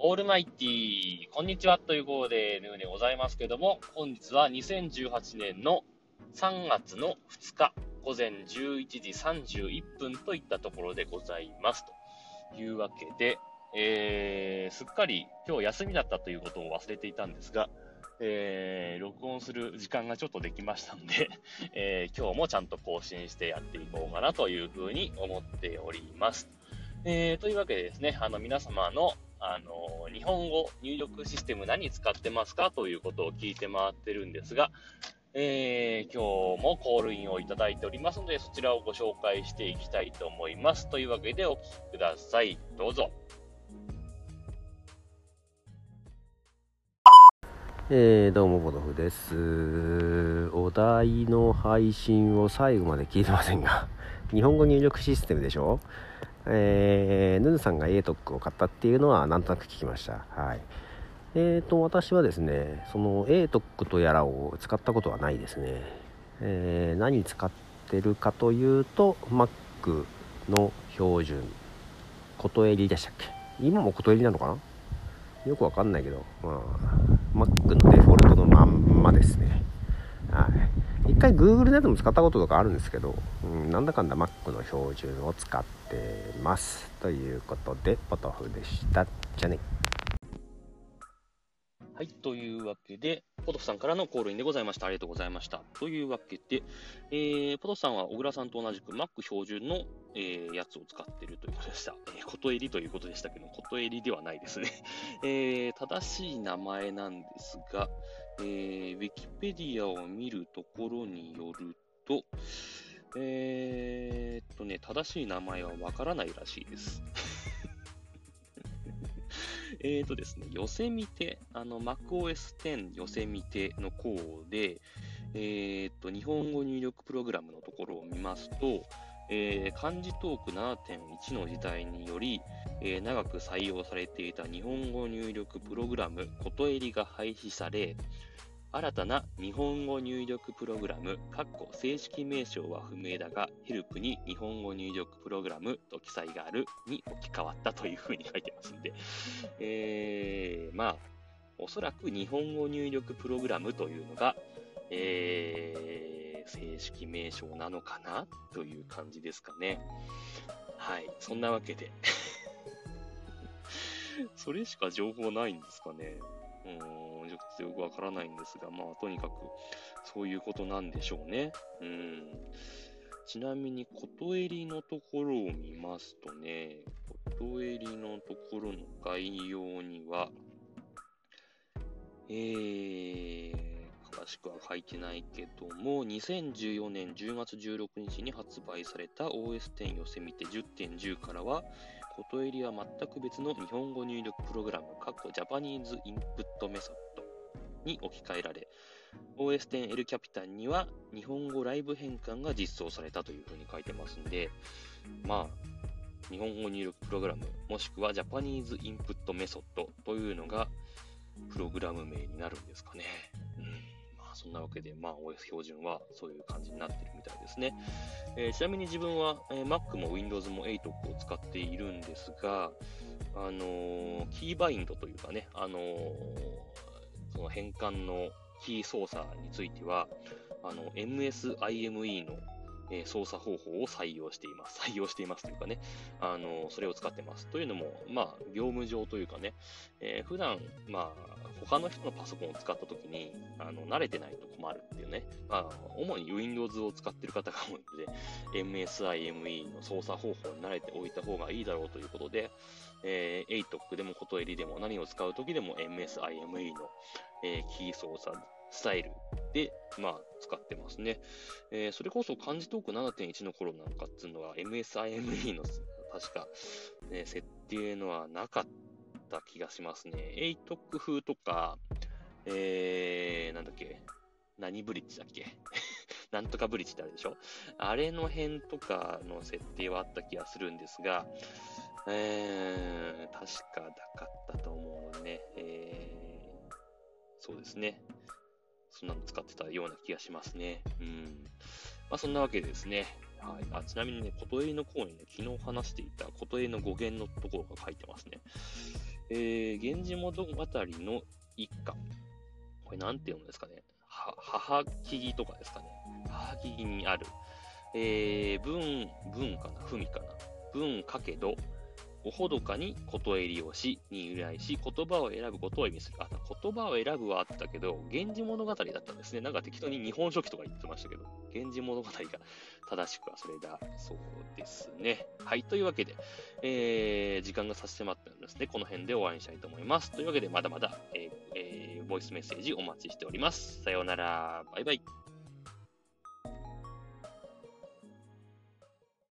オールマイティー、こんにちはということで、ヌーでございますけども、本日は2018年の3月の2日、午前11時31分といったところでございます。というわけで、すっかり今日休みだったということを忘れていたんですが、録音する時間がちょっとできましたので、今日もちゃんと更新してやっていこうかなというふうに思っております。というわけでですね、皆様の日本語入力システム何使ってますかということを聞いて回ってるんですが、今日もコールインをいただいておりますので、そちらをご紹介していきたいと思います。というわけでお聞きください。どうぞ。 どうもポトフです。お題の配信を最後まで聞いてませんが日本語入力システムでしょ。ヌヌさんが ATOC を買ったっていうのはなんとなく聞きました。はい。私はですね、その ATOC とやらを使ったことはないですね。何使ってるかというと Mac の標準ことえりでしたっけ。今もことえりなのかな、よくわかんないけど、Mac のデフォルトのまんまですね。はい。一回 Google のやつも使ったこととかあるんですけど、なんだかんだ Mac の標準を使ってますということで、ポトフでした。じゃね。 はい、というわけで、ポトフさんからのコールインでございました。ありがとうございました。というわけで、ポトフさんは小倉さんと同じく Mac 標準の、やつを使っているということでした。ことえりということでしたけど、ことえりではないですね。正しい名前なんですが、Wikipedia を見るところによると、正しい名前はわからないらしいです。ですね、ヨセミテ、MacOS X ヨセミテの項で、日本語入力プログラムのところを見ますと、漢字トーク 7.1 の時代により、長く採用されていた日本語入力プログラム、ことえりが廃止され、新たな日本語入力プログラム、正式名称は不明だが、ヘルプに日本語入力プログラムと記載があるに置き換わったというふうに書いてますんで、おそらく日本語入力プログラムというのが、正式名称なのかなという感じですかね。はい、そんなわけで。それしか情報ないんですかね。ちょっとよくわからないんですが、とにかくそういうことなんでしょうね。ちなみに、ことえりのところを見ますとね、ことえりのところの概要には、詳しくは書いてないけども、2014年10月16日に発売された OS X ヨセミテ 10.10 からは、ことえりは全く別の日本語入力プログラム、ジャパニーズインプットメソッドに置き換えられ、OS X L キャピタンには日本語ライブ変換が実装されたというふうに書いてますんで、日本語入力プログラム、もしくはジャパニーズインプットメソッドというのがプログラム名になるんですかね。そんなわけで、OS 標準はそういう感じになってるみたいですね。ちなみに自分は、Mac も Windows も ATOC を使っているんですが、キーバインドというかね、その変換のキー操作については、MSIME の操作方法を採用していますというかね、それを使ってます。というのも、業務上というかね、普段、他の人のパソコンを使ったときに、慣れてないと困るっていうね、主に Windows を使っている方が多いので、MSIME の操作方法に慣れておいた方がいいだろうということで、ATOC でもことえりでも何を使うときでも MSIME の、キー操作スタイルで、使ってますね。それこそ漢字トーク 7.1 の頃なんかっていうのは MSIME の確か、設定のはなかった気がしますね。ATOC 風とか、何ブリッジだっけなんとかブリッジってあるでしょ。あれの辺とかの設定はあった気がするんですが、確かなかったと思うね。そうですね。そんなの使ってたような気がしますね。そんなわけでですね。はい。ちなみにね、ことえりの項にね、昨日話していたことえりの語源のところが書いてますね。 源氏物語の一家。これなんて読むんですかね。母木々とかですかね。母木々にある。文かな文かな文かけど、おほどかにことえりをしに由来し、言葉を選ぶことを意味する。言葉を選ぶはあったけど、源氏物語だったんですね。なんか適当に日本書紀とか言ってましたけど、源氏物語が正しくはそれだそうですね。はい、というわけで、時間が差し迫ったのですね、この辺で終わりにしたいと思います。というわけで、まだまだ、ボイスメッセージお待ちしております。さようなら。バイバイ。